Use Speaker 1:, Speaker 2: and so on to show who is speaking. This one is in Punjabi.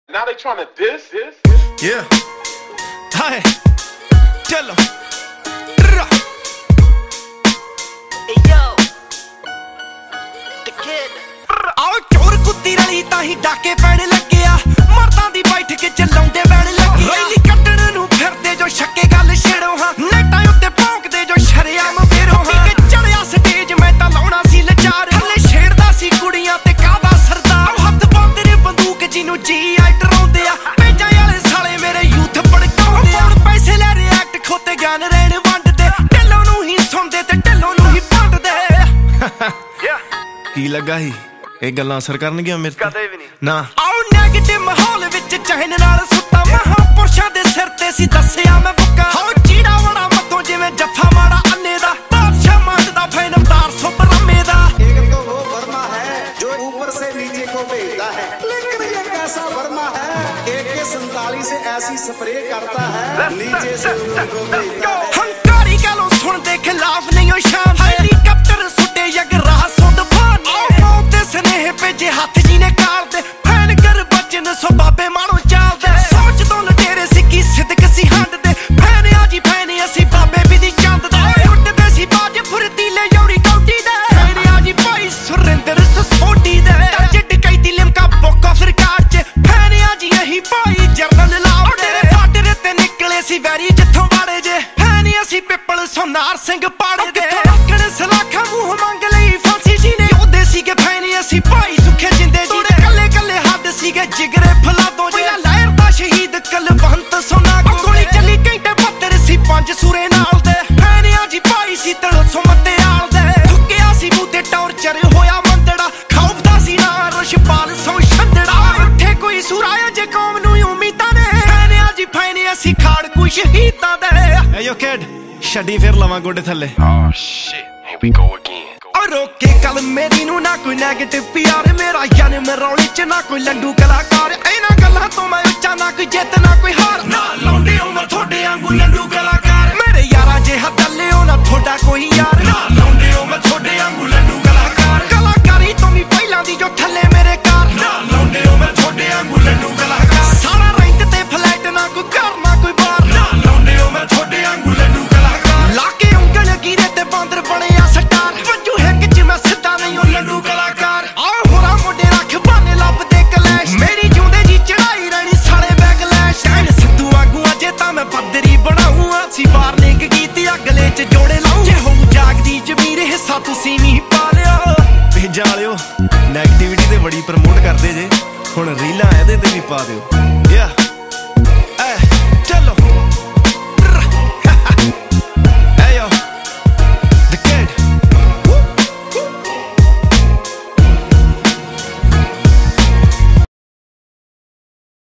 Speaker 1: Now they trying to diss.
Speaker 2: Yeah. Hi. Tell 'em.
Speaker 3: Hey yo, the kid.
Speaker 4: ਆਓ ਚੋਰ ਕੁੱਤੀ ਰਲੀ ਤਾਂ ਹੀ ਡਾਕੇ ਪੈਣ ਲੱਗਿਆ ਮਰਦਾਂ ਦੀ ਬੈਠ ਕੇ ਚਲਾਉਂਦੇ ਬੈਣ ਲੱਗਿਆ ਰੈਲੀ ਕੱਢਣ ਨੂੰ ਫਿਰਦੇ ਜੋ ਛੱਕੇ ਗੱਲ ਛੇੜੋ ਹਾਂ ਨੇਟਾਂ ਉੱਤੇ ਭੌਂਕਦੇ ਜੋ ਸ਼ਰਿਆਮ ਫੇਰੋ ਹਾਂ ਕਿ ਚੜਿਆ ਸਟੇਜ ਮੈਂ ਤਾਂ ਲਾਉਣਾ ਸੀ ਲਚਾਰ ਥੱਲੇ ਛੇੜਦਾ ਸੀ ਕੁੜੀਆਂ ਤੇ ਕਾਹਦਾ ਸਰਦਾਰ ਹੱਥ ਪਾਉਂਦੇ ਨੇ ਬੰਦੂਕ ਜਿਹਨੂੰ ਜੀ ਆਈ ਡਰਾਉਂਦੇ ਆ ਪੇਜਾਂ ਵਾਲੇ ਸਾਲੇ ਮੇਰੇ ਯੂਥ ਭੜਕਾਉਂਦੇ ਆ ਪੈਸੇ ਲੈ ਰਿਐਕਟ ਖੋਤੇ ਗਿਆਨ ਰਹਿਣ ਵੰਡਦੇ ਢਿੱਲੋਂ ਨੂੰ ਹੀ ਸੁਣਦੇ ਤੇ ਢਿੱਲੋਂ ਨੂੰ ਹੀ ਭੰਡਦੇ
Speaker 2: ਕੀ ਲੱਗਾ ਸੀ ਇਹ ਗੱਲਾਂ ਅਸਰ ਕਰਨਗੀਆਂ ਮੇਰੇ ਤੇ
Speaker 3: ਕਦੇ ਵੀ ਨਹੀਂ
Speaker 2: ਨਾ
Speaker 4: ਆਉ ਨੈਗੇਟਿਵ ਮਾਹੌਲ ਵਿੱਚ ਚਹਿਨ ਨਾਲ ਸੁੱਤਾ ਮਹਾਂਪੁਰਸ਼ਾਂ ਦੇ ਸਿਰ ਤੇ ਸੀ ਦੱਸਿਆ ਮੈਂ ਬੁੱਕਾ ਹੋ ਚੀੜਾ ਵੜਾ ਮੱਥੋਂ ਜਿਵੇਂ ਜੱਫਾ ਮਾੜਾ ਅੰਨੇ ਦਾ ਬਾਦਸ਼ਾਹ ਮੰਗਦਾ ਫੈਨ ਅਵਤਾਰ ਸੁਪਰਮੇ ਦਾ
Speaker 5: एक तो वो वर्मा है जो ऊपर से नीचे को भेजता है लेकिन ये कैसा वर्मा है AK-47 से ऐसी स्प्रे करता है नीचे से ऊपर को भेजता है
Speaker 4: ਹੰਕਾਰੀ ਗਾਲੋਂ ਸੁਣਦੇ ਖਿਲਾਫ ਨਹੀਂ ਉਹ ਸ਼ਾਨ ਹੈਲੀਕਾਪਟਰ ਸੁੱਟੇ ਯਗਰਾ ਸੁੰਦ ਫਾਨ ਆਉ ਤੇ ਸਨੇਹ ਭੇਜੇ ਹੱਥ ਜੀ ਨੇ ਕਾਲ ਦੇ ਫੈਨ ਕਰ ਬਚਨ ਸੋ ਬਾਬੇ ਮਾਣੋ ਚਾਲਦੇ ਸੋਚ ਤੋਂ ਲਟੇਰੇ ਸਿੱਕੀ ਸਿੱਧਕ ਸੀ ਹੰਡ ਦੇ ਫੈਨ ਆ ਜੀ ਫੈਨ ਅਸੀਂ ਬਾਬੇ ਵੀ ਦੀ ਚੰਦ ਦੇ ਉੱਡਦੇ ਸੀ ਬਾਜ ਫੁਰਤੀਲੇ ਯੌੜੀ ਕੌਡੀ ਦੇ ਫੈਨ ਆ ਜੀ ਭਾਈ ਸੁਰਿੰਦਰ ਸੋਢੀ ਦੇ ਜੱਟ ਕਈ ਦੀ ਲਿਮਕਾ ਬੋਕਾ ਸਰਕਾਰ ਚ ਫੈਨ ਆ ਜੀ ਅਹੀਂ ਭਾਈ ਜਰਨਲ ਲਾਉਡੇ ਬਾਰਡਰ ਤੇ ਨਿਕਲੇ ਸੀ ਵੈਰੀ ਜਿੱਥੋਂ ਵਾੜੇ ਜੇ ਫੈਨ ਅਸੀਂ ਪਿੱਪਲ ਸੋਨਾਰ ਸਿੰਘ ਪਾੜੇ ਦੇ ਰੱਖਣ ਸਲਾਖਾਂ ਮੂੰਹ ਮੰਗ ਲਈ ਫਾਂਸੀ ਜੀ ਨੇ ਉਹਦੇ ਸੀਗੇ ਫੈਨ ਅਸੀਂ ਭਾਈ ਸੁੱਖੇ ਜਿੰਦੇ ਜੀ ਦੇ ਕੱਲੇ ਕੱਲੇ ਹੱਦ ਸੀਗੇ ਜਿਗਰੇ ਫਲਾਦੋਂ ਜੀ ਲਹਿਰ ਦਾ ਸ਼ਹੀਦ ਕਲਵੰਤ ਸੋਨਾ ਗੋਲੀ ਚੱਲੀ ਘੰਟੇ 72 ਸੀ ਪੰਜ ਸੂਰੇ ਨਾਲ ਦੇ ਫੈਨ ਜੀ ਭਾਈ ਸੀ ਤਲਸੋਂ ਮੱਤੇਆਲ ਦੇ ਥੁੱਕਿਆ ਸੀ ਬੂਤੇ ਟੌਰਚਰ ਹੋਇਆ ਮੰਦੜਾ ਖੌਫਦਾ ਸੀ ਨਾ ਰਸ਼ਪਾਲ ਸੌ ਛੰਦੜਾ ਉੱਠੇ ਕੋਈ ਸੁਰਾਇਆ ਜੇ ਕੌਮ ਨੂੰ ਉਮੀਦਾਂ ਨੇ ਫੈਨ ਜੀ ਅਸੀਂ ਖਾੜ ਕੋਈ ਸ਼ਹੀਦਾਂ ਦੇ
Speaker 2: ਏ ਯੋ ਕਿਡ ਛੱਡੀ ਫਿਰ ਲਵਾਂ ਗੋਡੇ ਥੱਲੇ
Speaker 1: Oh shit, here we go again.
Speaker 4: ਔਰ ਰੋਕੇ ਕੱਲ ਮੇਰੀ ਨੂੰ ਨਾ ਕੋਈ ਨੈਗੇਟਿਵ ਪਿਆਰ ਮੇਰਾ ਜਨਮ ਰੌਲੀ ਚ ਨਾ ਕੋਈ ਲੰਡੂ ਕਲਾਕਾਰ ਇਹਨਾਂ ਗੱਲਾਂ ਤੋਂ ਮੈਂ ਉੱਚਾ ਨਾ ਕੋਈ ਜਿੱਤ ਨਾ ਕੋਈ ਹਾਰ ਨਾ ਲਾਉਂਦੇ ਉਮਰ ਤੁਹਾਡੇ ਵਾਂਗੂ ਲੰਡੂ ਕਲਾਕਾਰ ਮੇਰੇ ਯਾਰਾਂ ਜੇ ਹੱਦਲੇ ਹੋ ਨਾ ਤੁਹਾਡਾ ਕੋਈ ਯਾਰ ਨਾ ਲਾਉਂਦੇ ਉਮਰ ਤੁਹਾਡੇ ਵਾਂਗੂ ਲੰਡੂ ਕਲਾਕਾਰ ਕਲਾਕਾਰੀ ਤੋਂ ਵੀ ਪਹਿਲਾਂ ਦੀ ਜੋ ਥੱਲੇ ਮੇਰੇ ਕਾਰ ਨਾ ਲਾਉਂਦੇ ਉਮਰ ਤੁਹਾਡੇ ਵਾਂਗੂ ਲੰਡੂ ਕਲਾਕਾਰ ਸਾਰਾ ਰੈਂਟ ਤੇ ਫਲੈਟ ਨਾ ਕੋਈ ਘਰ ਨਾ ਕੋਈ ਬਾਰ ਨਾ ਲਾਉਂਦੇ ਉਮਰ ਤੁਹਾਡੇ ਵਾਂਗੂ ਲੰਡੂ ਕਲਾਕਾਰ ਲਾ ਕੇ ਉਂਗਲ ਗੀਰੇ ਤੇ ਬਾਂਦਰ ਬਣਿਆ ਸਟਾਰ ਵੰਜੂ ਹਿੱਕ ਚ ਮੈਂ ਸਿੱਧਾ ਨਹੀਂ ਉਹ ਲੰਡੂ ਕਲਾਕਾਰ ਆ ਹੋਰਾਂ ਮੋਢੇ ਰੱਖ ਬਾਨੇ ਲੱਭਦੇ ਕਲੈਸ਼ ਮੇਰੀ ਜਿਉਂਦੇ ਜੀ ਚੜਾਈ ਰਹਿਣੀ ਸਾਲੇ ਬੈਕਲੈਸ਼ ਐਨ ਸਿੱਧੂ ਆਗੂ ਅਜੇ ਤਾਂ ਮੈਂ ਪੱਧਰੀ ਬਣਾਉਂਗਾ ਸੀ ਵਾਰਨਿੰਗ ਕੀਤੀ ਅਗਲੇ ਚ ਜੋੜੇ ਲਾਉਂ ਜੇ ਹੋਊ ਜਾਗਦੀ ਜ਼ਮੀਰ ਹਿੱਸਾ ਤੁਸੀਂ ਵੀ ਪਾ ਲਿਓ
Speaker 2: ਭੇਜਾਂ ਵਾਲਿਓ ਨੈਗੇਟਿਵਿਟੀ ਤੇ ਬੜੀ ਪ੍ਰਮੋਟ ਕਰਦੇ ਜੇ ਹੁਣ ਰੀਲਾਂ ਇਹਦੇ ਤੇ ਵੀ ਪਾ ਦਿਓ